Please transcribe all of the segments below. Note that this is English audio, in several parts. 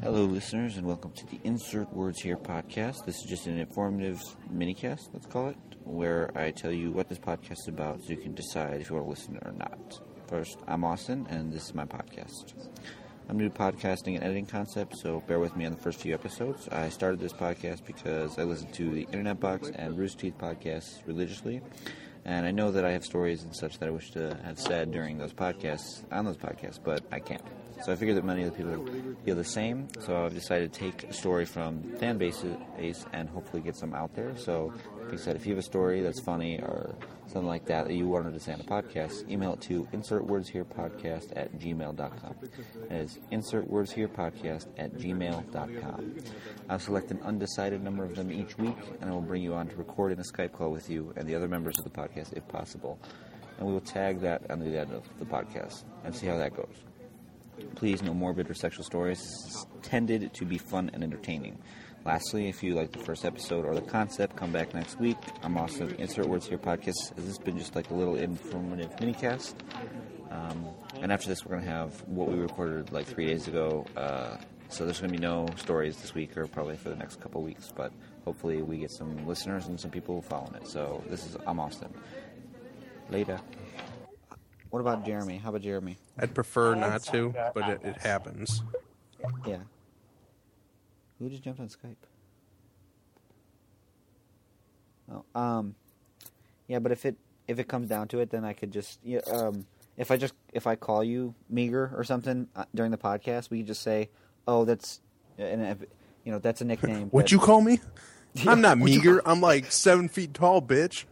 Hello, listeners, and welcome to the Insert Words Here podcast. This is just an informative minicast, let's call it, where I tell you what this podcast is about so you can decide if you want to listen or not. First, I'm Austin, and this is my podcast. I'm new to podcasting and editing concepts, so bear with me on the first few episodes. I started this podcast because I listen to the Internet Box and Rooster Teeth podcasts religiously, and I know that I have stories and such that I wish to have said during those podcasts, but I can't. So I figured that many of the people feel the same, so I've decided to take a story from fan bases and hopefully get some out there. So, like I said, if you have a story that's funny or something like that you wanted to say on a podcast, email it to insertwordsherepodcast@gmail.com. That is insertwordsherepodcast@gmail.com. I'll select an undecided number of them each week, and I will bring you on to record in a Skype call with you and the other members of the podcast if possible. And we will tag that on the end of the podcast and see how that goes. Please, no morbid or sexual stories. It's intended to be fun and entertaining. Lastly, if you like the first episode or the concept, come back next week. I'm also Insert Words Here podcast. This has been just like a little informative minicast. And after this, we're going to have what we recorded like 3 days ago. So there's going to be no stories this week or probably for the next couple weeks. But hopefully we get some listeners and some people following it. So I'm Austin. Later. What about Jeremy? How about Jeremy? I'd prefer not to, but it happens. Yeah. Who just jumped on Skype? Oh, yeah, but if it comes down to it, then I could just if I call you Meager or something during the podcast, we could just say, "Oh, that's that's a nickname." What'd you call me? Yeah, I'm not Meager. I'm like 7 feet tall, bitch.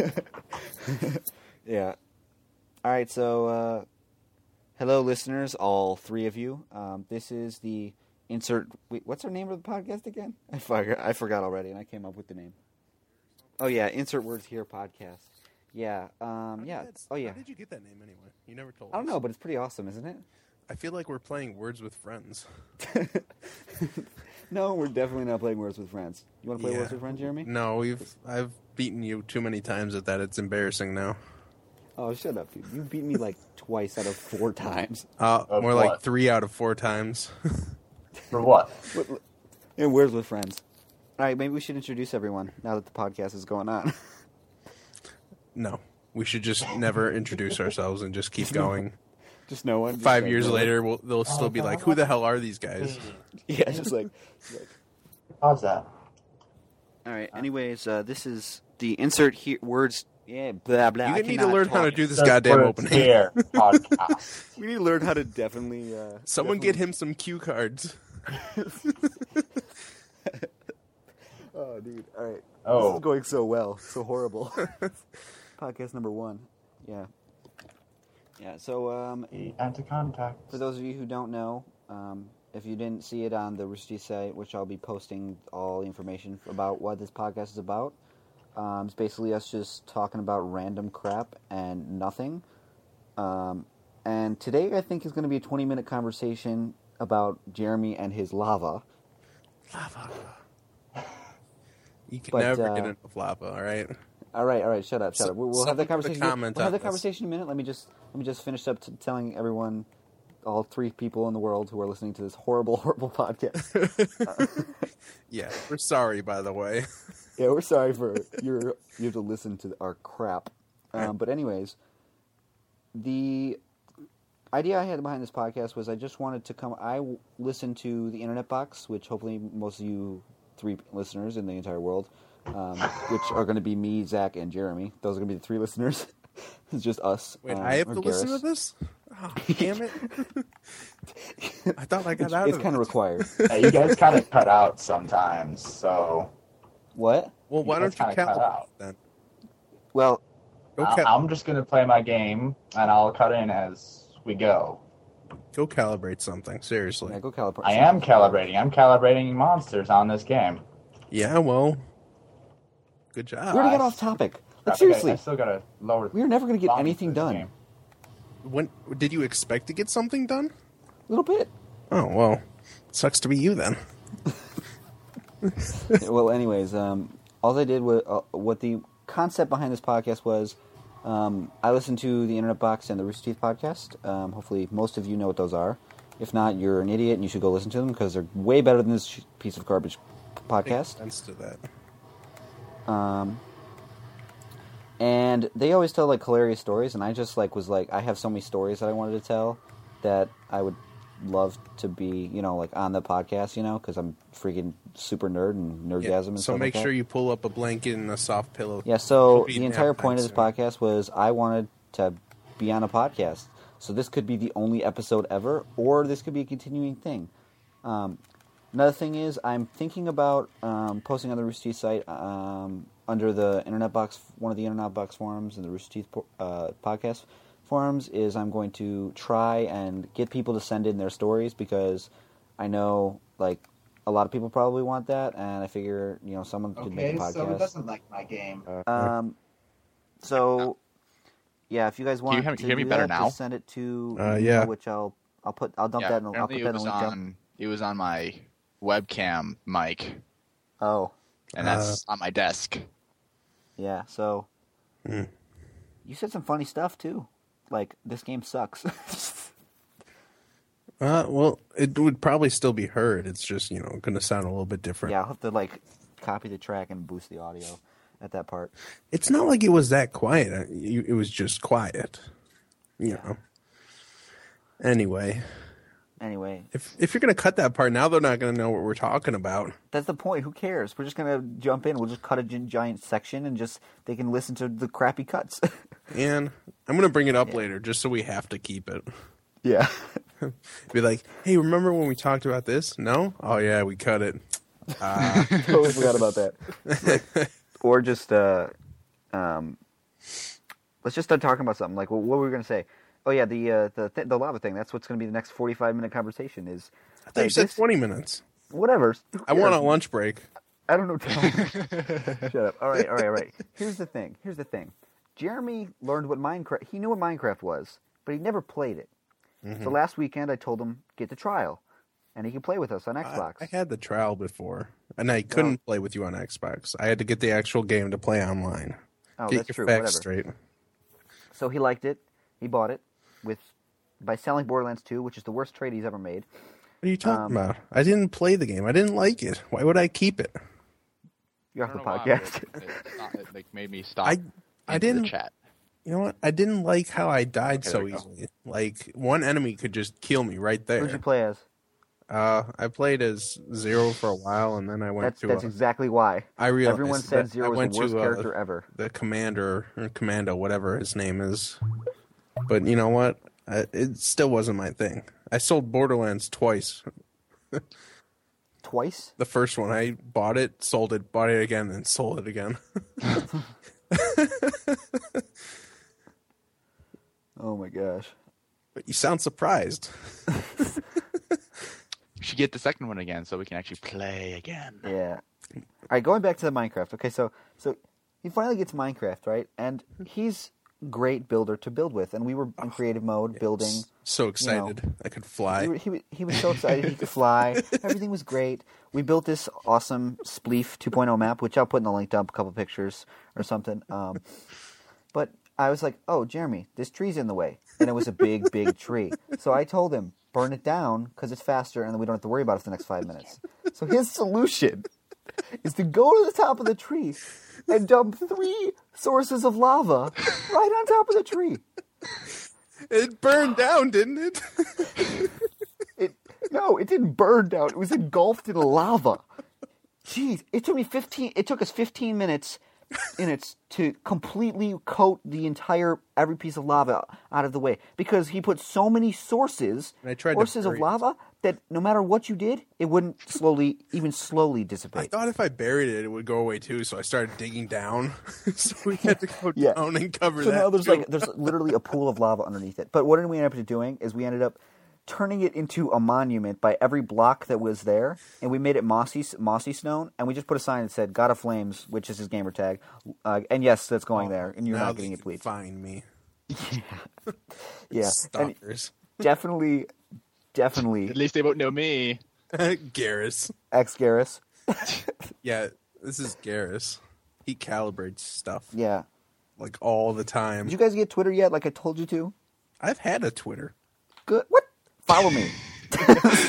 Yeah. All right, so hello, listeners, all three of you. This is the what's our name of the podcast again? I forgot already, and I came up with the name. Oh yeah, Insert Words Here podcast. Yeah. Yeah. Oh yeah. How did you get that name anyway? You never told us. I don't know, but it's pretty awesome, isn't it? I feel like we're playing Words with Friends. No, we're definitely not playing Words with Friends. You want to play Words with Friends, Jeremy? No, I've beaten you too many times at that. It's embarrassing now. Oh, shut up, dude. You beat me like twice out of 4 times. More like 3 out of 4 times. For what? And Words with Friends. All right, maybe we should introduce everyone now that the podcast is going on. No, we should just never introduce ourselves and just keep going. Just no one. 5 years later, they'll still be like, "Who the hell are these guys?" Yeah, just like. How's that? All right. Anyways, this is the Insert Here Words. Yeah, blah blah. You need to learn how to do this Just goddamn Words opening. Here podcast. We need to learn how to definitely. Someone get him some cue cards. Oh, dude. All right. Oh. This is going so well. So horrible. Podcast number 1. Yeah. Yeah, so, Anti-contact. for those of you who don't know, if you didn't see it on the Rooster Teeth site, which I'll be posting all the information about what this podcast is about, it's basically us just talking about random crap and nothing. And today I think is going to be a 20-minute conversation about Jeremy and his lava. Lava. You can never get enough lava, all right? All right, shut up. We'll have that conversation. We'll have that conversation in a minute. Let me just finish up telling everyone, all 3 people in the world who are listening to this horrible, horrible podcast. Yeah, we're sorry, by the way. Yeah, we're sorry for you have to listen to our crap. But anyways, the idea I had behind this podcast was I just wanted to come. I listened to the Internet Box, which hopefully most of you 3 listeners in the entire world. Which are going to be me, Zach, and Jeremy. Those are going to be the 3 listeners. It's just us. Wait, I have to listen to this? Oh, damn it. I thought I got out of it. It's kind of required. Yeah, you guys kind of cut out sometimes, so... What? Well, why don't you cut out then? Well... I'm just going to play my game, and I'll cut in as we go. Go calibrate something, seriously. Yeah, go calibrate. I am calibrating. I'm calibrating monsters on this game. Yeah, well... Good job. We already got off topic. Like, I seriously. still got to lower... We are never going to get volume anything for this done. game. When did you expect to get something done? A little bit. Oh, well, sucks to be you then. Well, anyways, all I did was... what the concept behind this podcast was... I listen to the Internet Box and the Rooster Teeth podcast. Hopefully most of you know what those are. If not, you're an idiot and you should go listen to them because they're way better than this piece of garbage podcast. Makes sense to that. And they always tell like hilarious stories, and I just was like, I have so many stories that I wanted to tell that I would love to be, like on the podcast, because I'm freaking super nerd and nerdgasm and so stuff make like sure that. you pull up a blanket and a soft pillow. Yeah, so It'll be the entire nap point of time this soon. podcast was I wanted to be on a podcast. So this could be the only episode ever, or this could be a continuing thing. Another thing is I'm thinking about posting on the Rooster Teeth site under the Internet Box, one of the Internet Box forums and the Rooster Teeth podcast forums, is I'm going to try and get people to send in their stories because I know like a lot of people probably want that, and I figure someone could make a podcast. So it doesn't like my game. So yeah, if you guys want Can you to hear me do better that, now? Just send it to yeah. which I'll dump that in, I'll put apparently that in a link up. it was on my webcam mic, Oh, and that's on my desk. yeah. So you said some funny stuff too. Like this game sucks. Well, it would probably still be heard. It's just, going to sound a little bit different. Yeah, I'll have to copy the track and boost the audio at that part. It's not like it was that quiet. It was just quiet. Anyway, if you're going to cut that part now, they're not going to know what we're talking about. That's the point. Who cares? We're just gonna jump in. We'll just cut a giant section and just they can listen to the crappy cuts. And I'm going to bring it up later just so we have to keep it. Yeah. Be like, hey, remember when we talked about this? No? Oh, yeah, we cut it. Totally forgot about that. Or just let's just start talking about something. Like, what were we gonna say? Oh yeah, the lava thing. That's what's gonna be the next 45-minute conversation. Is I thought you said 20 minutes. Whatever. I want a lunch break. I don't know. Shut up. All right. Here's the thing. Jeremy learned what Minecraft. He knew what Minecraft was, but he never played it. Mm-hmm. So last weekend I told him get the trial, and he could play with us on Xbox. I had the trial before, and I couldn't play with you on Xbox. I had to get the actual game to play online. Oh, get that's your true. facts Whatever. straight. So he liked it. He bought it by selling Borderlands 2, which is the worst trade he's ever made. What are you talking about? I didn't play the game. I didn't like it. Why would I keep it? You're off the I don't know why, podcast. but it made me stop. I didn't. The chat. You know what? I didn't like how I died so easily. Like, one enemy could just kill me right there. Who'd you play as? I played as Zero for a while, and then I went That's exactly why. I realized Everyone said that Zero I was went the worst to, character ever. The commander, or commando, whatever his name is. But you know what? It still wasn't my thing. I sold Borderlands twice. Twice? The first one, I bought it, sold it, bought it again, and sold it again. Oh my gosh. But you sound surprised. You should get the second one again so we can actually play again. Yeah. All right, going back to the Minecraft. Okay, so he finally gets Minecraft, right? And he's great builder to build with, and we were in creative mode building. So excited. I could fly. He was so excited he could fly. Everything was great. We built this awesome Spleef 2.0 map, which I'll put in the link dump, a couple pictures or something. But I was like, oh, Jeremy, this tree's in the way. And it was a big, big tree. So I told him, burn it down because it's faster and then we don't have to worry about it for the next 5 minutes. So his solution is to go to the top of the tree and dump 3 sources of lava right on top of the tree. It burned down, didn't it? No, it didn't burn down. It was engulfed in lava. Jeez, it took us 15 minutes to completely coat every piece of lava out of the way because he put so many sources of lava that no matter what you did, it wouldn't even slowly dissipate. I thought if I buried it, it would go away too. So I started digging down. So we had to go down and cover that. So now there's literally a pool of lava underneath it. But what did we end up doing is we ended up turning it into a monument by every block that was there, and we made it mossy stone, and we just put a sign that said "God of Flames," which is his gamer tag, and yes, that's going there, and you're not getting it bleeped. Find me. Yeah. Stalkers. Definitely. At least they won't know me. Garrus. Ex-Garrus. Yeah, this is Garrus. He calibrates stuff. Yeah. Like all the time. Did you guys get Twitter yet? Like I told you to. I've had a Twitter. Good. What? Follow me.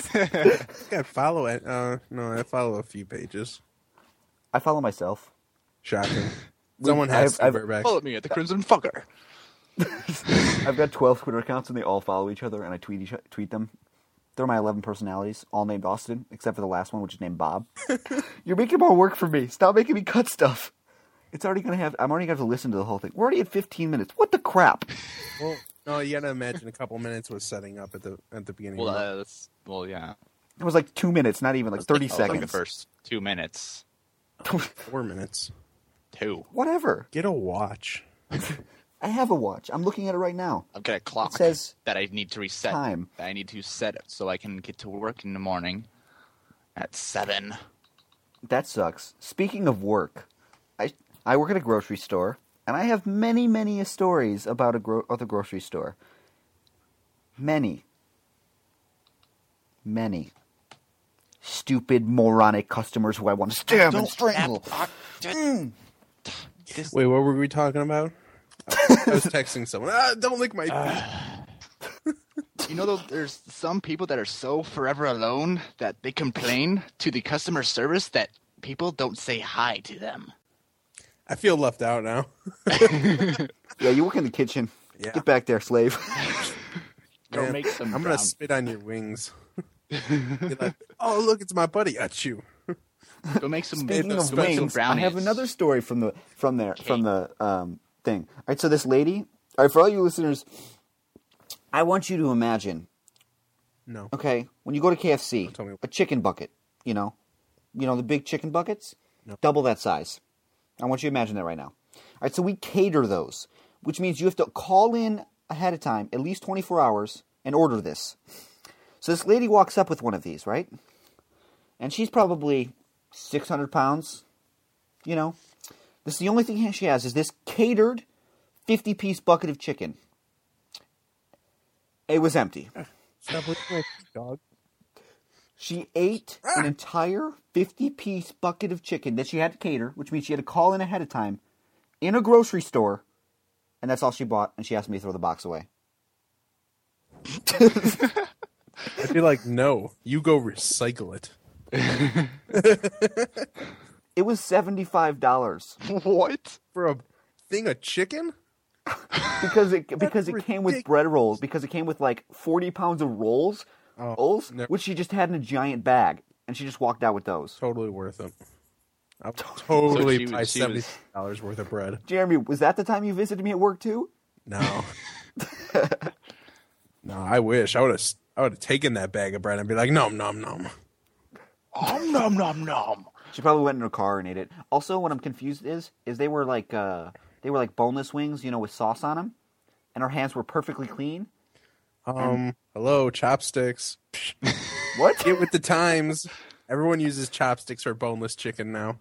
I follow it. No, I follow a few pages. I follow myself. Shocking. Someone has to bear back. Follow me at the Crimson Fucker. I've got 12 Twitter accounts, and they all follow each other, and I tweet them. They're my 11 personalities, all named Austin, except for the last one, which is named Bob. You're making more work for me. Stop making me cut stuff. I'm already going to have to listen to the whole thing. We're already at 15 minutes. What the crap? Well, no, you gotta imagine a couple minutes was setting up at the beginning. Well, yeah. It was like 2 minutes, not even like 30 seconds. Like the first 2 minutes. 4 minutes. 2. Whatever. Get a watch. I have a watch. I'm looking at it right now. I've got a clock It says that I need to reset. time. That I need to set it so I can get to work in the morning at 7. That sucks. Speaking of work, I work at a grocery store, and I have many, many stories about the grocery store. Many. Stupid, moronic customers who I want to stab and strangle. Wait, what were we talking about? I was texting someone. Don't lick my feet. You know, there's some people that are so forever alone that they complain to the customer service that people don't say hi to them. I feel left out now. Yeah, you work in the kitchen. Yeah. Get back there, slave. Go Man, make some I'm gonna spit on your wings. Be like, oh, look, it's my buddy. Achoo. Go make some. Speaking go of make some wings, I brownies. have another story from the thing. All right, so this lady. All right, for all you listeners, I want you to imagine. No. Okay, when you go to KFC, Tell me. a chicken bucket. You know the big chicken buckets, No. double that size. I want you to imagine that right now. All right, so we cater those, which means you have to call in ahead of time, at least 24 hours, and order this. So this lady walks up with one of these, right? And she's probably 600 pounds. You know, this is the only thing she has is this catered 50-piece bucket of chicken. It was empty. Stop licking my feet, dog. She ate an entire 50-piece bucket of chicken that she had to cater, which means she had to call in ahead of time, in a grocery store, and that's all she bought, and she asked me to throw the box away. I'd be like, no, you go recycle it. It was $75 What? For a thing of chicken? because it came with bread rolls, because it came with like 40 pounds of rolls, which she just had in a giant bag, and she just walked out with those. Totally worth it. I'll totally So buy she was- $70 worth of bread. Jeremy, was that the time you visited me at work too? No. No, I wish. I would have taken that bag of bread and be like, nom, nom, nom. Nom nom nom. She probably went in her car and ate it. Also, what I'm confused is they were like boneless wings, with sauce on them, and her hands were perfectly clean. Hello, chopsticks. What? Get with the times. Everyone uses chopsticks for boneless chicken now.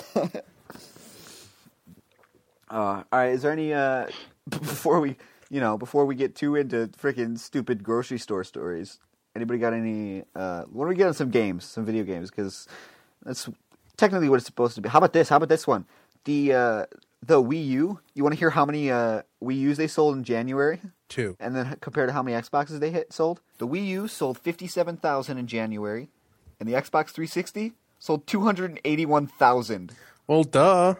All right. Is there any before we get too into freaking stupid grocery store stories? Anybody got any? Why don't we get on some games, some video games? Because that's technically what it's supposed to be. How about this? How about this one? The Wii U. You want to hear how many Wii U's they sold in January? 2. And then compared to how many Xboxes they sold? The Wii U sold 57,000 in January, and the Xbox 360 sold 281,000. Well, duh.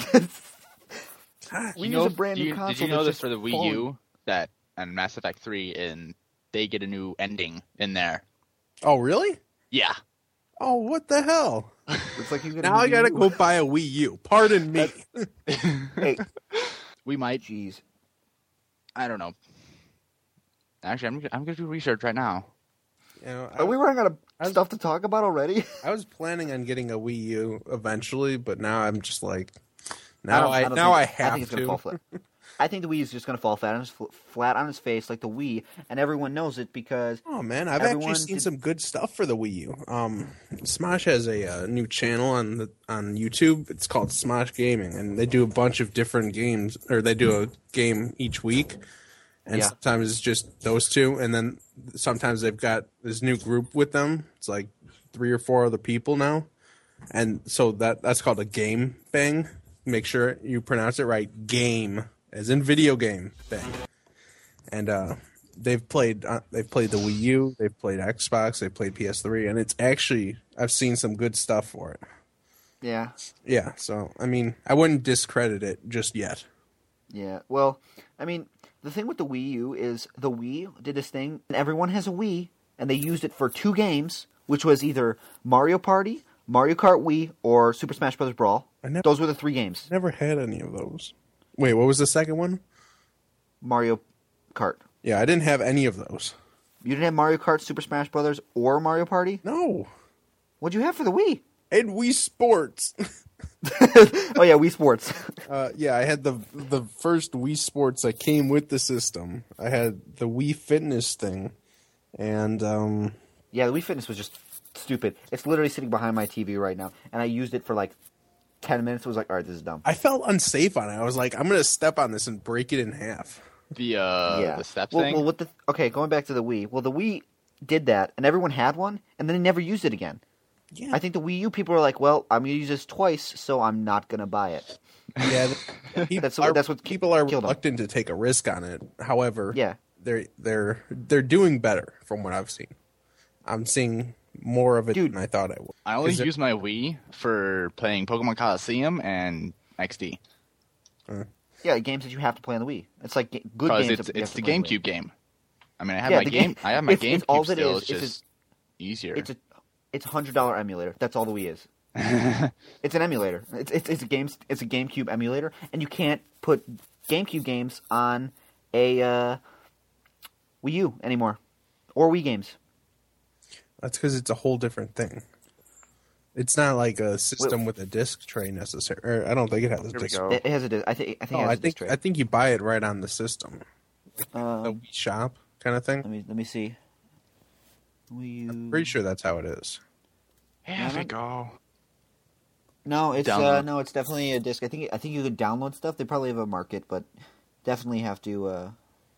Wii U's a brand new console. Did you know that's this for the just Wii falling. U that and Mass Effect 3 and they get a new ending in there? Oh, really? Yeah. Oh, what the hell? Looks like you Now I gotta go buy a Wii U. Pardon me. Hey, We might. jeez. I don't know. Actually, I'm gonna do research right now. Are we running out of stuff to talk about already? I was planning on getting a Wii U eventually, but now I'm just like, I I have think it's gonna to. fall flat. I think the Wii is just going to fall flat on its face like the Wii, and everyone knows it because Oh man, I've actually everyone seen did- some good stuff for the Wii U. Smosh has a new channel on YouTube. It's called Smosh Gaming, and they do a bunch of different games, or they do a game each week. And Yeah. sometimes it's just those two, and then sometimes they've got this new group with them. It's like 3 or 4 other people now, and so that's called a game bang. Make sure you pronounce it right, game, as in video game bang. And they've played the Wii U, they've played Xbox, they've played PS3, and it's actually I've seen some good stuff for it. Yeah. Yeah, so I mean, I wouldn't discredit it just yet. Yeah. Well, I mean, the thing with the Wii U is the Wii did this thing, and everyone has a Wii, and they used it for 2 games, which was either Mario Party, Mario Kart Wii, or Super Smash Bros. Brawl. Those were the 3 games. Never had any of those. Wait, what was the second one? Mario Kart. Yeah, I didn't have any of those. You didn't have Mario Kart, Super Smash Brothers, or Mario Party? No. What'd you have for the Wii? And Wii Sports. Oh yeah, Wii Sports. Yeah, I had the first Wii Sports that came with the system. I had the Wii Fitness thing, and Yeah, the Wii Fitness was just stupid. It's literally sitting behind my TV right now, and I used it for like 10 minutes. It was like, all right, this is dumb. I felt unsafe on it. I was like, I'm gonna step on this and break it in half. The step thing. Well, okay, going back to the Wii. Well, the Wii did that, and everyone had one, and then they never used it again. Yeah, I think the Wii U people are like, well, I'm going to use this twice, so I'm not going to buy it. yeah. That's what people are killed them. reluctant to take a risk on it. However, Yeah. they're doing better from what I've seen. I'm seeing more of it Dude. than I thought I would. I only use my Wii for playing Pokemon Coliseum and XD. Yeah, games that you have to play on the Wii. It's like good Because games. that you it's have the to play on the Wii. GameCube game. I mean, I have Yeah, my the game. game- I have my it's all GameCube that still. is. It's just easier. It's a $100 emulator. That's all the Wii is. It's an emulator. It's a GameCube emulator, and you can't put GameCube games on a Wii U anymore, or Wii games. That's because it's a whole different thing. It's not like a system with a disc tray necessarily. I don't think it has a Here we disc. go. It has a disc. I think. It has a disc tray. I think you buy it right on the system, the Wii shop kind of thing. Let me see. Wii U. I'm pretty sure that's how it is. Here we go. No, it's Download. it's definitely a disc. I think you could download stuff. They probably have a market, but definitely have to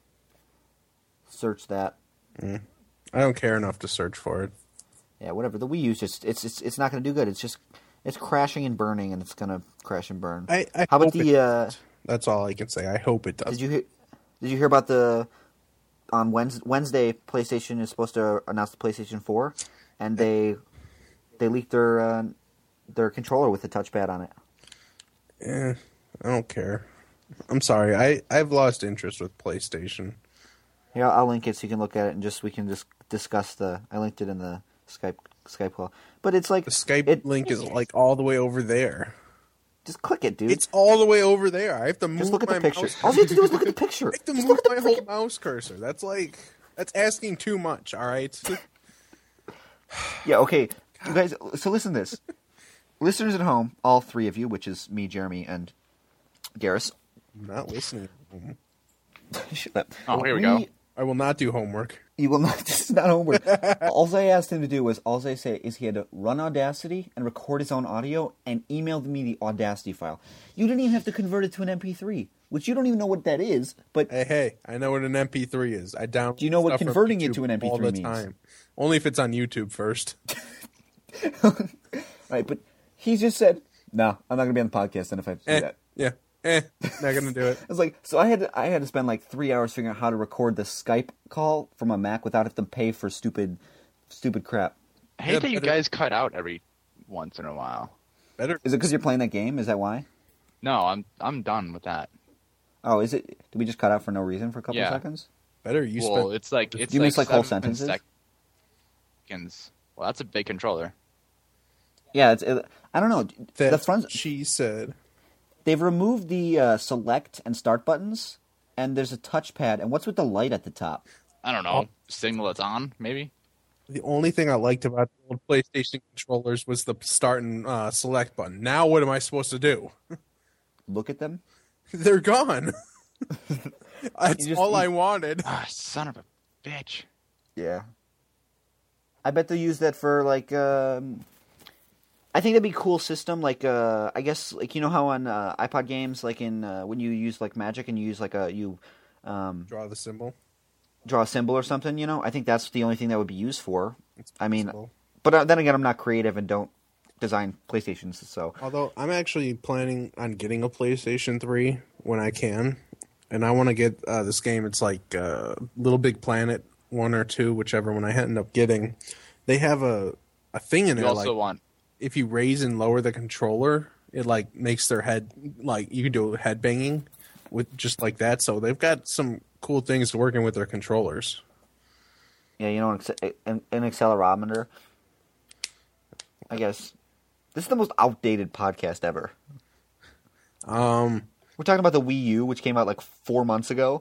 search that. I don't care enough to search for it. Yeah, whatever. The Wii U's just it's not going to do good. It's crashing and burning, and it's going to crash and burn. I How about hope it the? does. That's all I can say. I hope it does. Did you hear about the on Wednesday? PlayStation is supposed to announce the PlayStation 4, and they leaked their controller with the touchpad on it. I don't care. I'm sorry. I've lost interest with PlayStation. Yeah, I'll link it so you can look at it and we can just discuss I linked it in the Skype call. But it's like The Skype link is like all the way over there. just click it, dude. It's all the way over there. I have to move Just look at my the picture. mouse. All you have to do is look at the picture. I have to Just move look at my the whole freaking- mouse cursor. That's asking too much. All right. Yeah, okay. You guys, so listen to this. Listeners at home, all 3 of you, which is me, Jeremy, and Garrus. I'm not listening. Shut up. Oh, here we go. I will not do homework. You will not. This is not homework. All I asked him to do was, all I say is he had to run Audacity and record his own audio and emailed me the Audacity file. You didn't even have to convert it to an MP3, which you don't even know what that is. But Hey, I know what an MP3 is. I download. Do you know what stuff from converting it YouTube to an MP3 all the means? time. Only if it's on YouTube first. right, but he just said, "No, I'm not going to be on the podcast." Then if I have to do that. Yeah. Not gonna do it. I was like, so I had to spend like 3 hours figuring out how to record the Skype call from a Mac without having to pay for stupid crap. I hate that you guys cut out every once in a while. Better. Is it because you're playing that game? Is that why? No, I'm done with that. Oh, is it? Did we just cut out for no reason for a couple Yeah. seconds? Better. You Well, spent. it's like You miss, like, whole 7 sentences? seconds. Well, that's a big controller. Yeah, I don't know. The That's front, what she said. they've removed the select and start buttons, and there's a touchpad. And what's with the light at the top? I don't know. Signal it's on, maybe. The only thing I liked about the old PlayStation controllers was the start and select button. Now, what am I supposed to do? Look at them. They're gone. That's all I wanted. Ah, son of a bitch. Yeah. I bet they'll use that for like. I think that'd be a cool system. Like, I guess, like, you know how on iPod games, like in when you use like Magic and you use like Draw the symbol. draw a symbol or something. You know, I think that's the only thing that would be used for. It's I mean, possible. but then again, I'm not creative and don't design PlayStations, so Although I'm actually planning on getting a PlayStation 3 when I can. and I want to get this game. It's like Little Big Planet 1 or 2, whichever one I end up getting. They have a thing in You there also like want if you raise and lower the controller, it like makes their head like you can do head banging with just like that. So they've got some cool things working with their controllers. Yeah, you know, an accelerometer. I guess this is the most outdated podcast ever. We're talking about the Wii U, which came out like 4 months ago.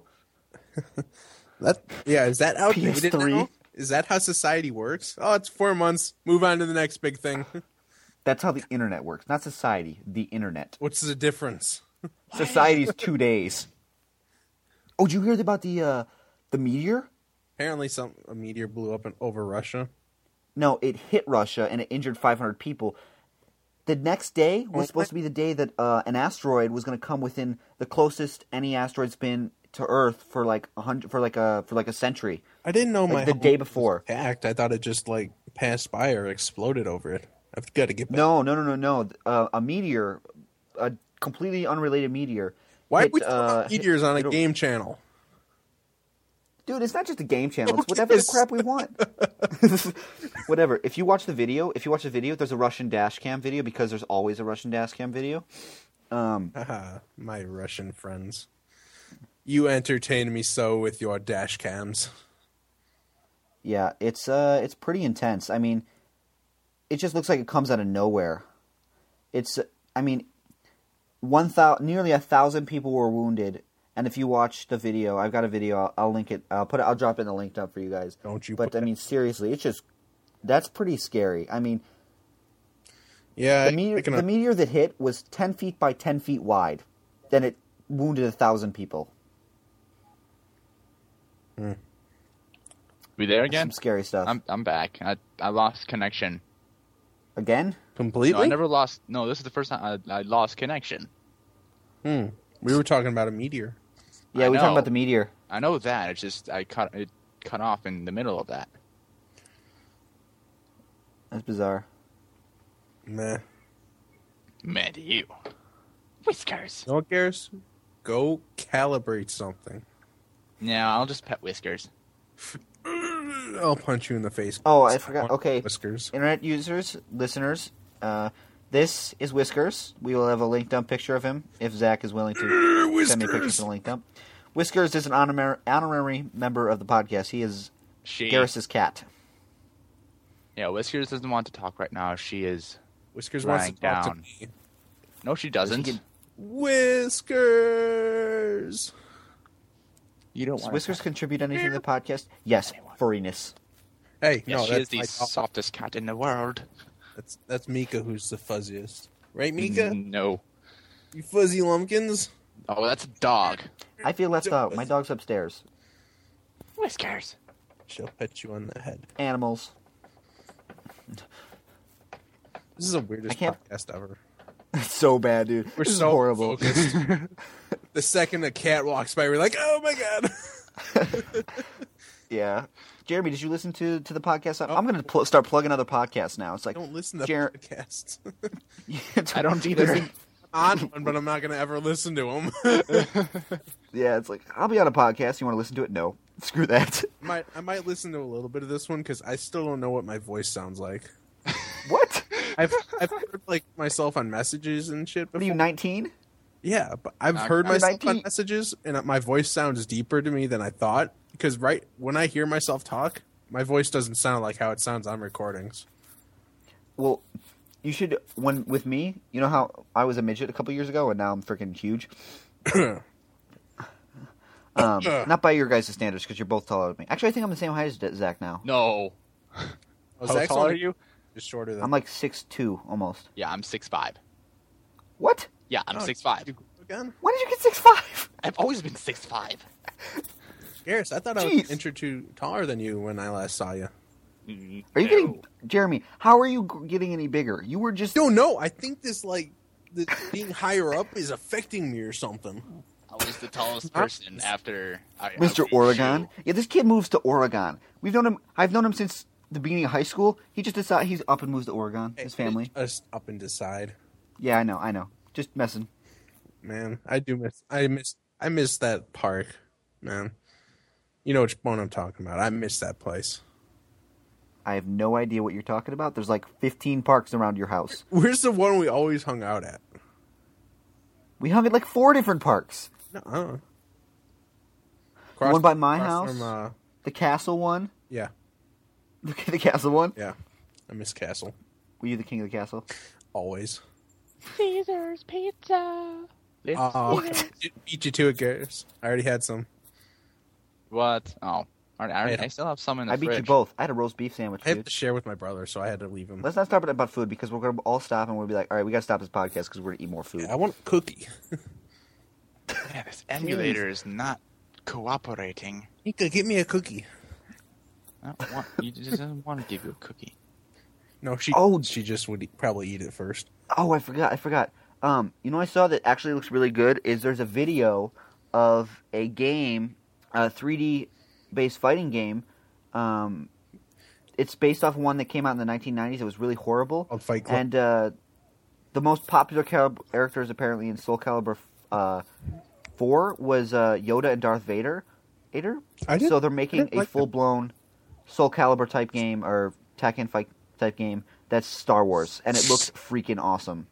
Is that outdated PS3? now? Is that how society works? Oh, it's 4 months. Move on to the next big thing. That's how the internet works, not society. The internet. What's the difference? Society's 2 days. Oh, did you hear about the meteor? Apparently, a meteor blew up over Russia. No, it hit Russia and it injured 500 people. The next day was supposed to be the day that an asteroid was going to come within the closest any asteroid's been to Earth for like a century. I didn't know the day before. Attacked. I thought it just like passed by or exploded over it. I've got to get back. No. A meteor, a completely unrelated meteor. Why would we talk about meteors on a game channel? Dude, it's not just a game channel. It's whatever the crap we want. Whatever. If you watch the video, there's a Russian dash cam video because there's always a Russian dash cam video. My Russian friends. You entertain me so with your dash cams. Yeah, it's pretty intense. I mean, it just looks like it comes out of nowhere. Nearly 1,000 people were wounded. And if you watch the video, I've got a video. I'll link it. I'll drop it in the link up for you guys. Don't you? But I mean, seriously, that's pretty scary. I mean, yeah, the meteor that hit was 10 feet by 10 feet wide. Then it wounded 1,000 people. We there again? Some scary stuff. I'm back. I lost connection. Again? Completely? No, I never lost. No, this is the first time I lost connection. We were talking about a meteor. Yeah, we were talking about the meteor. I know that. It's just it cut off in the middle of that. That's bizarre. Meh. Man, to you. Whiskers. No one cares? Go calibrate something. No, I'll just pet Whiskers. I'll punch you in the face. Oh, I forgot. Okay. Whiskers. Internet users, listeners, this is Whiskers. We will have a link dump picture of him if Zach is willing to send me pictures of the link dump. Whiskers is an honorary member of the podcast. He is Garrus's cat. Yeah, Whiskers doesn't want to talk right now. She is Whiskers wants to talk to me. No, she doesn't. Whiskers! You don't Does want Whiskers contribute anything to the podcast? Yes, furriness. Hey, Yeah, no, she is that's the my dog. softest cat in the world. That's Mika who's the fuzziest. Right, Mika? No. You fuzzy lumpkins? Oh, that's a dog. I feel left out. My dog's upstairs. Whiskers. She'll pet you on the head. Animals. This is the weirdest I can't- podcast ever. It's so bad, dude. We're This is so horrible. focused. The second a cat walks by, we're like, oh my god. Yeah. Jeremy, did you listen to the podcast? I'm going to start plugging other podcasts now. It's like, I don't listen to podcasts. I don't either. On one, but I'm not going to ever listen to them. Yeah, it's like, I'll be on a podcast. You want to listen to it? No. Screw that. I might listen to a little bit of this one because I still don't know what my voice sounds like. What? I've heard like myself on messages and shit before. What are you, 19? Yeah, but I've heard I'm myself 19. on messages, and my voice sounds deeper to me than I thought. Because right when I hear myself talk, my voice doesn't sound like how it sounds on recordings. Well, you should, with me, you know how I was a midget a couple years ago and now I'm freaking huge? Not by your guys' standards because you're both taller than me. Actually, I think I'm the same height as Zach now. No. Oh, How Zach's tall are only you? just shorter than I'm like 6'2", almost. Yeah, I'm 6'5". What? Yeah, I'm 6'5". Again? When did you get 6'5"? I've always been 6'5". Garrus, I thought I was Jeez. an inch or two taller than you when I last saw you. Are you getting... Jeremy, how are you getting any bigger? You were just... Don't know. I think this being higher up is affecting me or something. I was the tallest person after Mr. Oregon? Yeah, this kid moves to Oregon. I've known him since the beginning of high school. He just decided he's up and moves to Oregon. His family. Just up and decide. Yeah, I know. Just messing. Man, I I miss that park, man. You know which one I'm talking about. I miss that place. I have no idea what you're talking about. There's like 15 parks around your house. Where's the one we always hung out at? We hung at like 4 different parks. No. The one by my house. From, the castle one. yeah. The castle one. Yeah. I miss Castle. Were you the king of the castle? Always. Caesar's Pizza. Beat you to it, Garrus. I already had some. What? Oh, I still have some in the I beat fridge. you both. I had a roast beef sandwich, I have dude. to share with my brother, so I had to leave him. Let's not start about food because we're going to all stop and we'll be like, all right, we got to stop this podcast because we're going to eat more food. Yeah, I want a cookie. Yeah, this emulator is not cooperating. Nika, get me a cookie. He just doesn't want to give you a cookie. No, she just would probably eat it first. Oh, I forgot. You know what I saw that actually looks really good is there's a video of a game, a 3D-based fighting game. It's based off one that came out in the 1990s. It was really horrible. Called Fight Club. And the most popular characters apparently in Soul Calibur 4 was Yoda and Darth Vader. So they're making a full-blown Soul Calibur type game or Tekken fight type game that's Star Wars, and it looks freaking awesome.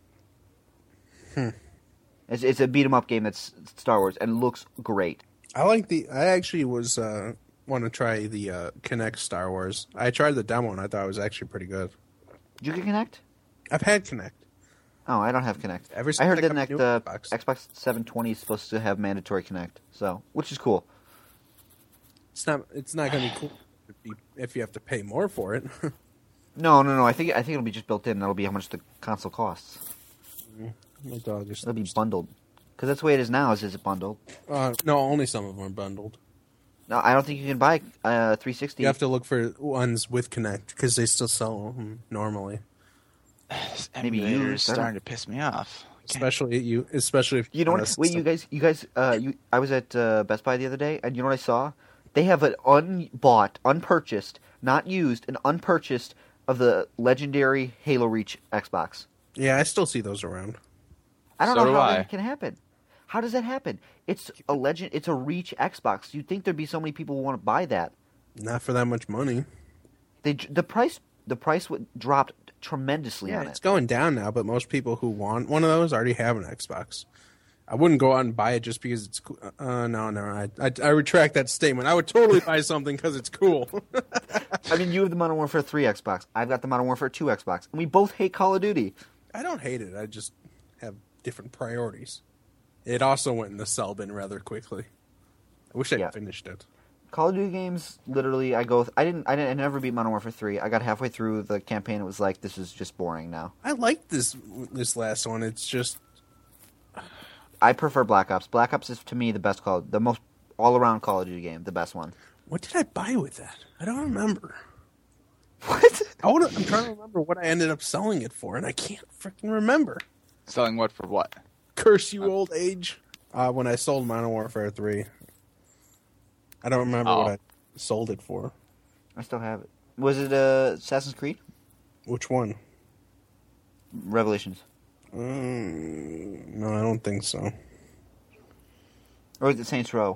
It's a beat 'em up game that's Star Wars, and it looks great. I actually was want to try the Kinect Star Wars. I tried the demo and I thought it was actually pretty good. Did you get Kinect? I've had Kinect. Oh, I don't have Kinect. Ever since I heard I that got Xbox 720 is supposed to have mandatory Kinect, so which is cool. It's not going to be cool if you have to pay more for it. No. I think it'll be just built in. That'll be how much the console costs. My dog is. It'll be bundled, because that's the way it is now. Is it bundled? No, only some of them are bundled. No, I don't think you can buy 360. You have to look for ones with Kinect because they still sell them normally. This Maybe emulator you is starting to piss me off. Especially if You know what? Wait, you guys. I was at Best Buy the other day, and you know what I saw? They have an unpurchased, not used, an unpurchased of the legendary Halo Reach Xbox. Yeah, I still see those around. I don't So know do how I. that can happen. How does that happen? It's a legend. It's a Reach Xbox. You'd think there'd be so many people who want to buy that. Not for that much money. The price dropped tremendously on It's it. going down now, but most people who want one of those already have an Xbox. I wouldn't go out and buy it just because it's cool. No. I retract that statement. I would totally buy something because it's cool. I mean, you have the Modern Warfare 3 Xbox. I've got the Modern Warfare 2 Xbox, and we both hate Call of Duty. I don't hate it. I just have different priorities. It also went in the sell bin rather quickly. I wish I finished it. Call of Duty games, literally, I never beat Modern Warfare 3. I got halfway through the campaign. It was like, this is just boring now. I like this last one. It's just I prefer Black Ops. Black Ops is to me the most all-around Call of Duty game, the best one. what did I buy with that? I don't remember. What? I'm trying to remember what I ended up selling it for, and I can't freaking remember. Selling what for what? Curse you, old age. When I sold Modern Warfare 3. I don't remember what I sold it for. I still have it. Was it Assassin's Creed? Which one? Revelations. No, I don't think so. Or was it Saints Row?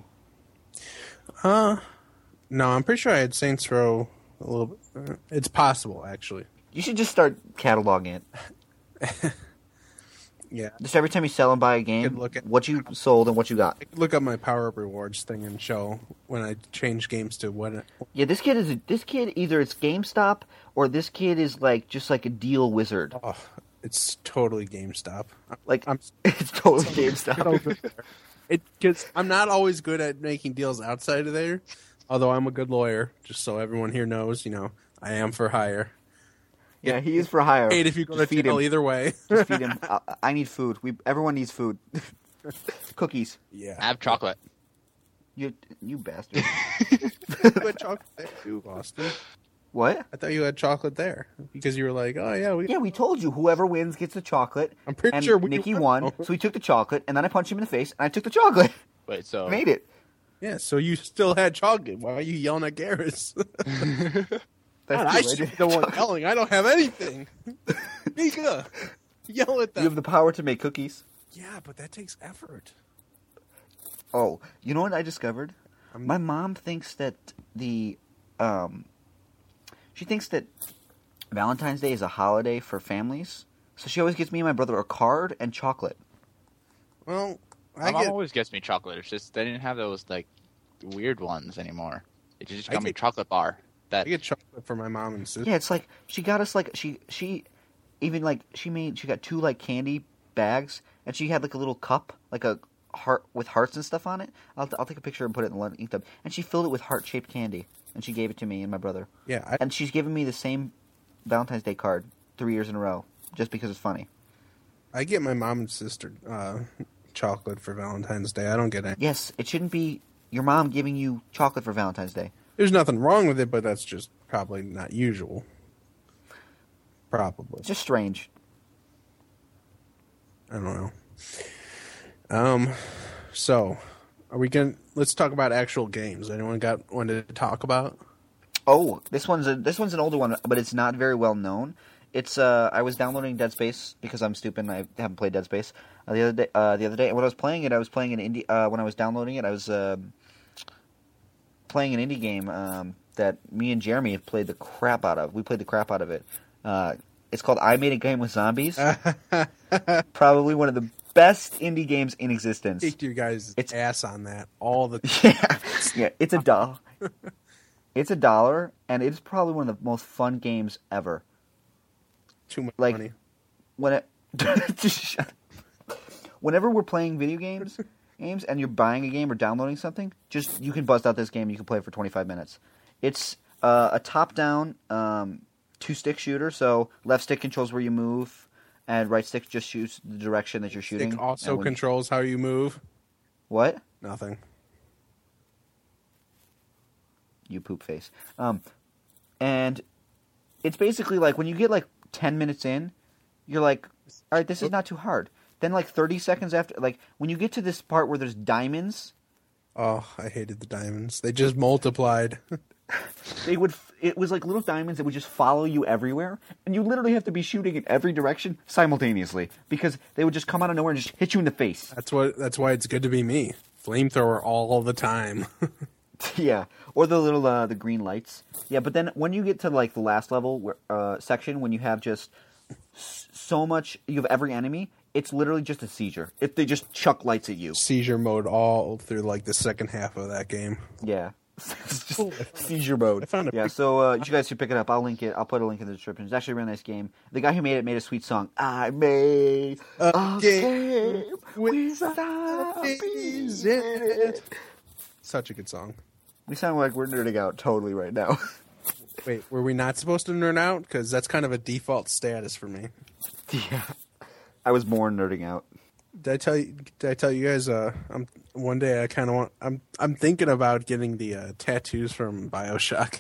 No, I'm pretty sure I had Saints Row a little bit. It's possible, actually. You should just start cataloging it. Yeah. Just every time you sell and buy a game, Could look at- what you sold and what you got. I could look up my Power Up Rewards thing and show when I change games to what. Yeah, this kid either it's GameStop or this kid is just like a deal wizard. Oh, it's totally GameStop. It's totally GameStop. Because I'm not always good at making deals outside of there, although I'm a good lawyer, just so everyone here knows, I am for hire. Yeah, he is for hire. Paid if you go to Just feed jail him. either way. Just feed him. I need food. Everyone needs food. Cookies. Yeah. I have chocolate. You bastard. You had chocolate there too, Boston. What? I thought you had chocolate there because you were like, oh yeah, Yeah, we told you whoever wins gets the chocolate. I'm pretty and sure we Nikki won. won, so he took the chocolate, and then I punched him in the face, and I took the chocolate. Wait, so Made it. Yeah, so you still had chocolate. Why are you yelling at Garrus? That's God, I true, should be the one yelling. I don't have anything. Nika, yell at them. You have the power to make cookies. Yeah, but that takes effort. Oh, you know what I discovered? I'm- My mom thinks that she thinks that Valentine's Day is a holiday for families. So she always gets me and my brother a card and chocolate. Well, My mom always gets me chocolate. It's just they didn't have those like weird ones anymore. They just got me a chocolate bar. I get chocolate for my mom and sister. Yeah, it's like she got us like she even like she got 2 like candy bags, and she had like a little cup, like a heart with hearts and stuff on it. I'll take a picture and put it in the ink tub. And she filled it with heart-shaped candy, and she gave it to me and my brother. Yeah, And she's given me the same Valentine's Day card 3 years in a row, just because it's funny. I get my mom and sister chocolate for Valentine's Day. I don't get any. Yes, it shouldn't be your mom giving you chocolate for Valentine's Day. There's nothing wrong with it, but that's just probably not usual. Probably. It's just strange. I don't know. So, are we going? Let's talk about actual games. Anyone got one to talk about? Oh, this one's an older one, but it's not very well known. It's I was downloading Dead Space because I'm stupid and I haven't played Dead Space the other day. And when I was playing it, I was playing an indie. When I was downloading it, I was playing an indie game that me and Jeremy have played the crap out of. We played the crap out of it. It's called I Made a Game with Zombies. Probably one of the best indie games in existence. Kicked your guys' ass on that all the Yeah, it's $1. It's $1, and it's probably one of the most fun games ever. too much Like, money. Whenever we're playing video games, and you're buying a game or downloading something, just you can bust out this game. You can play it for 25 minutes. It's a top-down 2-stick shooter. So left stick controls where you move, and right stick just shoots the direction that you're shooting. It also And when- controls how you move. What? Nothing. You poop face. And it's basically like when you get like 10 minutes in, you're like, all right, this is not too hard. Then like 30 seconds after, like when you get to this part where there's diamonds, Oh, I hated the diamonds. They just multiplied. it was like little diamonds that would just follow you everywhere, and you literally have to be shooting in every direction simultaneously because they would just come out of nowhere and just hit you in the face. That's why it's good to be me. Flamethrower all the time. Yeah, or the little the green lights. Yeah, but then when you get to like the last level section, when you have just so much, you have every enemy. It's literally just a seizure. If they just chuck lights at you. Seizure mode all through like the second half of that game. Yeah. It's just seizure mode. I found a Yeah, so you guys should pick it up. I'll link it. I'll put a link in the description. It's actually a really nice game. The guy who made it made a sweet song. I made a game with zombies in it. Such a good song. We sound like we're nerding out totally right now. Wait, were we not supposed to nerd out? Because that's kind of a default status for me. Yeah. I was born nerding out. Did I tell you guys? One day I kind of want. I'm thinking about getting the tattoos from BioShock.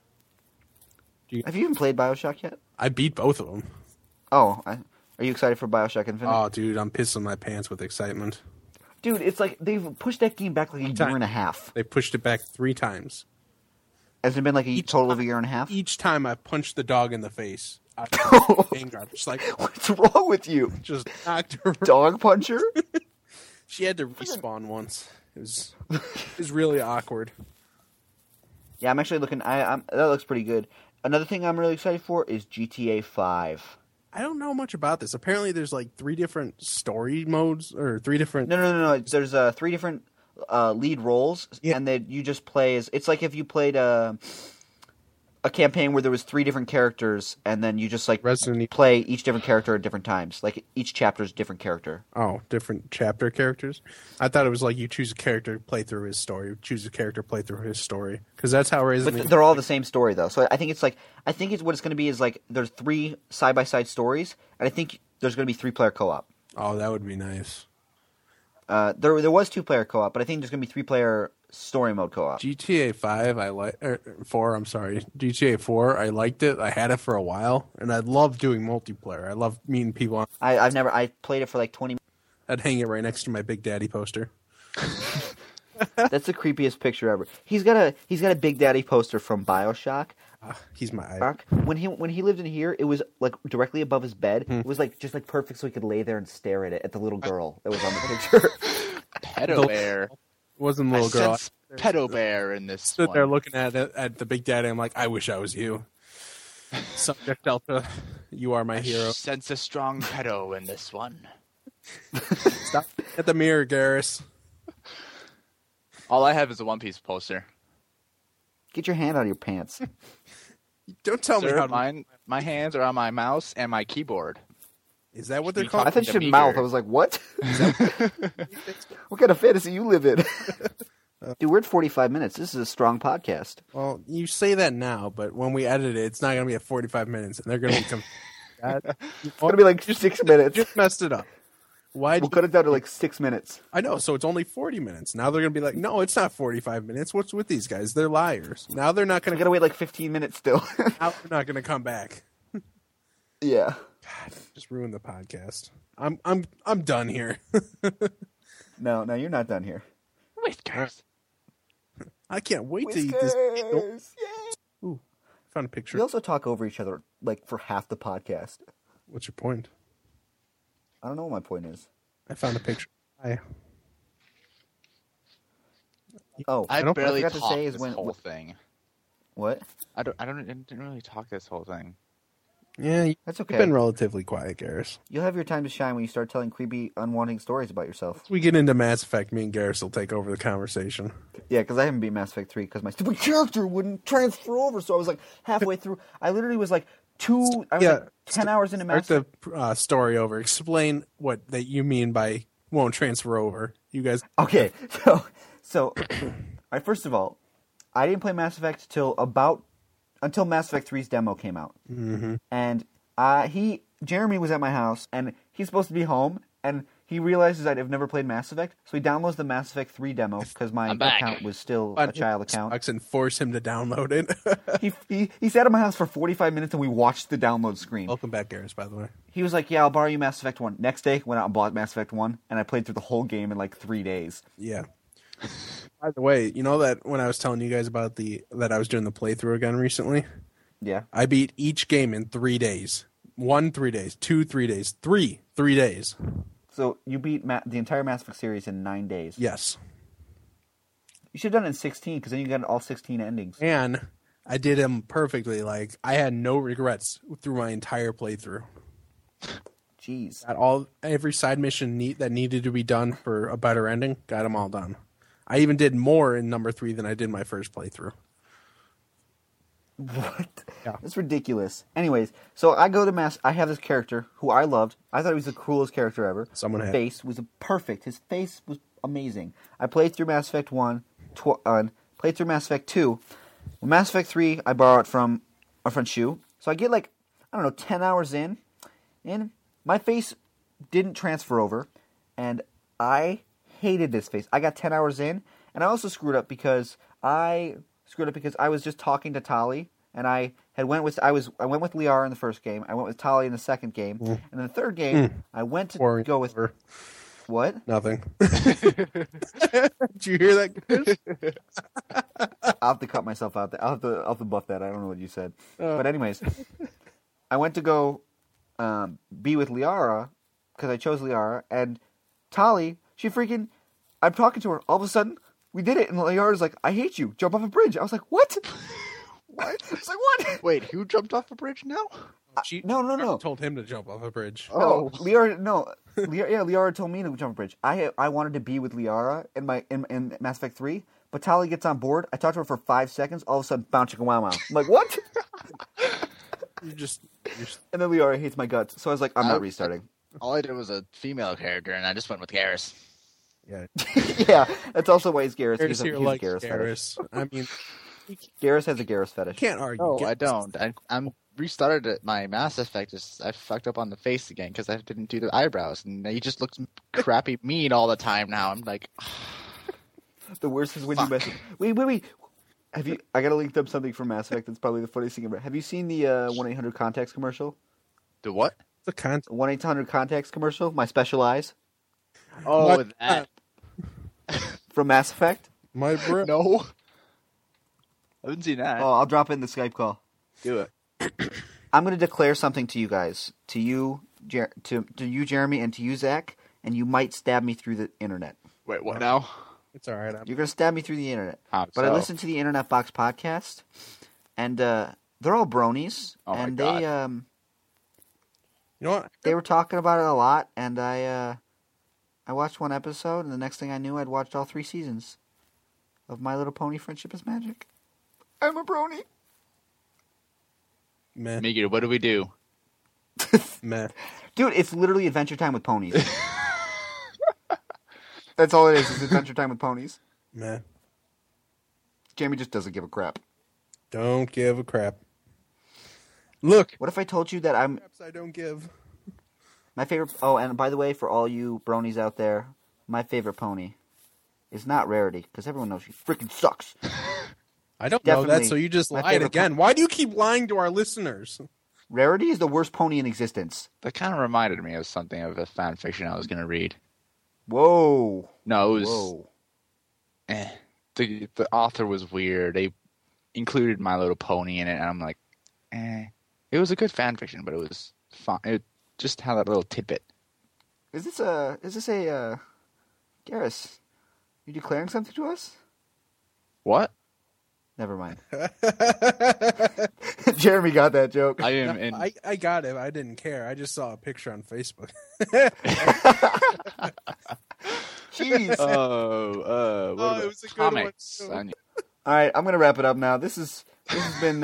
Have you even played BioShock yet? I beat both of them. Oh, are you excited for BioShock Infinite? Oh, dude, I'm pissing my pants with excitement. Dude, it's like they've pushed that game back like a year and a half. They pushed it back 3 times. Has it been like a total of a year and a half? Each time I punched the dog in the face. Anger. I'm just like, What's wrong with you? just knocked her. Dog puncher? She had to respawn once. It was really awkward. Yeah, I'm actually looking. That looks pretty good. Another thing I'm really excited for is GTA 5. I don't know much about this. Apparently, there's like 3 different story modes or 3 different. No. There's 3 different lead roles, and that you just play as. It's like if you played a campaign where there was 3 different characters, and then you just like Resident Evil. play each different character at different times. Like each chapter is a different character. Oh, different chapter characters. I thought it was like you choose a character, play through his story. Choose a character, play through his story. Because that's how Resident But Evil. they're all the same story though. So I think it's what it's going to be is like there's 3 side by side stories, and I think there's going to be 3-player co-op. Oh, that would be nice. There was 2-player co-op, but I think there's going to be 3-player story mode co-op. GTA 5, I like 4. I'm sorry, GTA 4. I liked it. I had it for a while, and I love doing multiplayer. I love meeting people. I played it for like 20 minutes. I'd hang it right next to my Big Daddy poster. That's the creepiest picture ever. He's got a Big Daddy poster from BioShock. He's my idol. When he lived in here, it was like directly above his bed. It was like just like perfect, so he could lay there and stare at it at the little girl that was on the picture. Pedo bear. wasn't a I little girl. sense pedo bear in this Stood one. there looking at the Big Daddy. I'm like, I wish I was you. Subject Delta, you are my hero. Sense a strong pedo in this one. Stop at the mirror, Garrus. All I have is a One Piece poster. Get your hand out of your pants. Don't tell me Sir, how. my hands are on my mouse and my keyboard. Is that what they're You called? I thought you said Meager. mouth. I was like, what? What kind of fantasy you live in? Dude, we're at 45 minutes. This is a strong podcast. Well, you say that now, but when we edit it, it's not going to be at 45 minutes, and they're going to be. It's going to be like 6 minutes. Just messed it up. Why? We'll cut it down to like 6 minutes. I know, so it's only 40 minutes. Now they're going to be like, no, it's not 45 minutes. What's with these guys? They're liars. Now they're not going We to. got to wait like 15 minutes still. Now they're not going to come back. Yeah. Just ruin the podcast. I'm done here. No, you're not done here. Whiskers. I can't wait to eat this. Whiskers! Yay! Ooh, found a picture. We also talk over each other like for half the podcast. What's your point? I don't know what my point is. I found a picture. Oh, I don't- barely I forgot to talked say is this when- whole thing. what? I didn't really talk this whole thing. Yeah, you've That's okay. been relatively quiet, Garrus. You'll have your time to shine when you start telling creepy, unwanting stories about yourself. As we get into Mass Effect, me and Garrus will take over the conversation. Yeah, because I haven't beat Mass Effect 3 because my stupid character wouldn't transfer over. So I was like halfway through. I literally was like 10 hours into Mass Start Effect. the story over. Explain what that you mean by won't transfer over. You guys. Okay, so all right, first of all, I didn't play Mass Effect until Mass Effect 3's demo came out. Mm-hmm. And Jeremy was at my house, and he's supposed to be home, and he realizes I've never played Mass Effect, so he downloads the Mass Effect 3 demo because my I'm back. account was still a child account. And force him to download it. He sat at my house for 45 minutes, and we watched the download screen. Welcome back, Garrus. By the way. He was like, "Yeah, I'll borrow you Mass Effect 1." Next day, went out and bought Mass Effect 1, and I played through the whole game in like 3 days. Yeah. By the way, you know that when I was telling you guys about that I was doing the playthrough again recently, Yeah. I beat each game in 3 days. 1, 3 days. 2, 3 days. 3 days. So you beat the entire Mass Effect series in 9 days. Yes. You should have done it in 16, because then you got all 16 endings. And I did them perfectly. Like, I had no regrets through my entire playthrough. Jeez. Got every side mission that needed to be done for a better ending. Got them all done. I even did more in number 3 than I did my first playthrough. What? Yeah. That's ridiculous. Anyways, so I go to I have this character who I loved. I thought he was the coolest character ever. Someone His had. face was perfect. His face was amazing. I played through Mass Effect 1, played through Mass Effect 2. Well, Mass Effect 3, I borrowed from our friend Shu. So I get 10 hours in, and my face didn't transfer over, and I hated this face. I got 10 hours in, and I also screwed up because I was just talking to Tali, and I went with Liara in the first game. I went with Tali in the second game, and in the third game, I went to go with what? Nothing. Did you hear that, Chris? I'll have to cut myself out there. I'll have to buff that. I don't know what you said, but anyways, I went to go be with Liara because I chose Liara, and Tali, I'm talking to her. All of a sudden, we did it, and Liara's like, "I hate you. Jump off a bridge." I was like, "What?" What? I was like, "What?" Wait, who jumped off a bridge now? No. Told him to jump off a bridge. No, Liara told me to jump a bridge. I wanted to be with Liara in Mass Effect 3, but Tali gets on board. I talked to her for 5 seconds. All of a sudden, bounce chicka wow wow. I'm like, what? You're just And then Liara hates my guts. So I was like, I'm not restarting. All I did was a female character, and I just went with Garrus. yeah. Yeah, that's also why he's Garrus. He's Garrus a here like Garrus fetish. Garrus. I mean, Garrus has a Garrus fetish. can't argue. No, I Garrus- don't. I'm restarted it. My Mass Effect. I fucked up on the face again because I didn't do the eyebrows, and he just looks crappy mean all the time now. I'm like, The worst is when you mess. Wait. Have you? I gotta link up something from Mass Effect. That's probably the funniest thing ever. Have you seen the 1-800 contacts commercial? the what? The content. 1-800 contacts commercial. My special eyes Oh, What? that. from Mass Effect. My bro. No. I haven't seen that. Oh, I'll drop it in the Skype call. Do it. I'm going to declare something to you guys, to you, to you, Jeremy, and to you, Zach, and you might stab me through the internet. Wait, what now? It's all right. You're gonna stab me through the internet. How But I so? listened to the Internet Box podcast, and they're all bronies, Oh my and God. You know what? they were talking about it a lot, and I watched one episode, and the next thing I knew, I'd watched all 3 seasons of My Little Pony: Friendship is Magic. I'm a brony. Meh. Miguel, what do we do? Meh. Dude, it's literally Adventure Time with ponies. That's all it is. It's Adventure Time with ponies. Meh. Jamie just doesn't give a crap. Don't give a crap. Look. What if I told you that I'm Craps I don't give. my favorite? Oh, and by the way, for all you bronies out there, my favorite pony is not Rarity, because everyone knows she freaking sucks. I don't know that, Definitely so you just my lied favorite again. Why do you keep lying to our listeners? Rarity is the worst pony in existence. That kind of reminded me of something of a fan fiction I was going to read. Whoa. No, it was. Whoa. The author was weird. They included My Little Pony in it, and I'm like, It was a good fan fiction, but it was fun. It just had that little tidbit. Is this a Garrus, you declaring something to us? What? Never mind. Jeremy got that joke. I am in. I got it. I didn't care. I just saw a picture on Facebook. Jeez. What Oh, about it was a good comics? one, too. All right, I'm gonna wrap it up now. This has been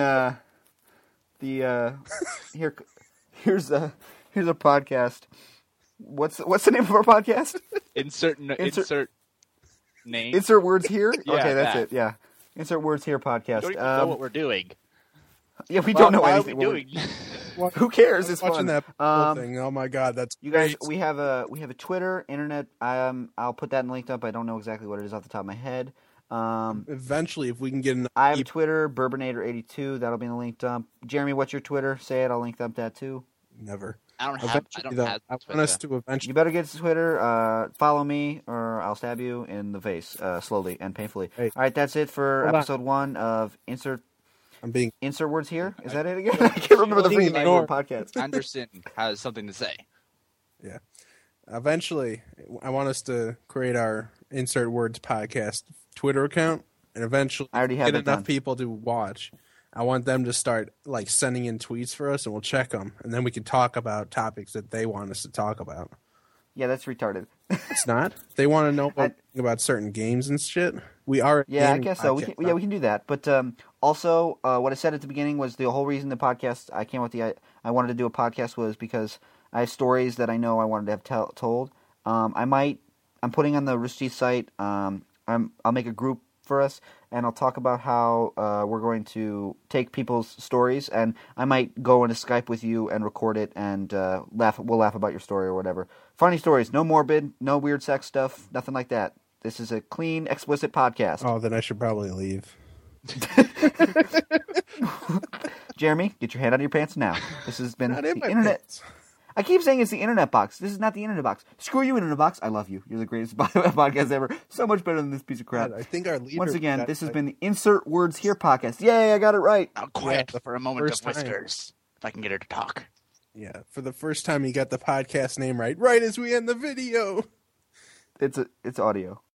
here's a podcast. What's the name of our podcast? Insert name. Insert words here. Yeah, Okay, that's that. it. Yeah, insert words here podcast. Don't even know what we're doing. Yeah, we don't know Why anything. are we doing? Who cares? It's Watching fun. that thing. Oh my god, that's You guys, great. we have a Twitter, internet. I'll put that linked up. I don't know exactly what it is off the top of my head. Eventually, if we can get enough I have a people- Twitter, Bourbon82. That'll be in the link dump. Jeremy, what's your Twitter? Say it. I'll link up that too. never. I don't Eventually, though, have I Twitter. want us to You eventually. better get to Twitter. Follow me, or I'll stab you in the face slowly and painfully. Hey. All right, that's it for Hold on. episode 1 of insert I'm being. words here. Is that it again? I can't remember the freaking name of the podcast. Anderson has something to say. Yeah. Eventually, I want us to create our Insert Words podcast Twitter account, and eventually I already have get that enough done. people to watch. I want them to start like sending in tweets for us, and we'll check them, and then we can talk about topics that they want us to talk about. Yeah, that's retarded. It's not. They want to know about certain games and shit. We are. a Yeah, I gaming guess so. We podcast, can do that. But also, what I said at the beginning was the whole reason the podcast I came with I wanted to do a podcast was because I have stories that I know I wanted to have told. I'm putting on the Rooster Teeth site. I'll make a group for us, and I'll talk about how we're going to take people's stories, and I might go into Skype with you and record it and laugh. We'll laugh about your story or whatever. Funny stories, no morbid, no weird sex stuff, nothing like that. This is a clean, explicit podcast. Oh, then I should probably leave. Jeremy, get your hand out of your pants now. This has been Not the in my internet. pants. I keep saying it's the internet box. This is not the internet box. Screw you, internet box. I love you. You're the greatest podcast ever. So much better than this piece of crap. God, I think our leader. Once again, got, this has like, been the Insert Words Here podcast. Yay, I got it right. Now quiet the for a moment of first time. whiskers. If I can get her to talk. Yeah, for the first time, he got the podcast name right as we end the video. It's audio.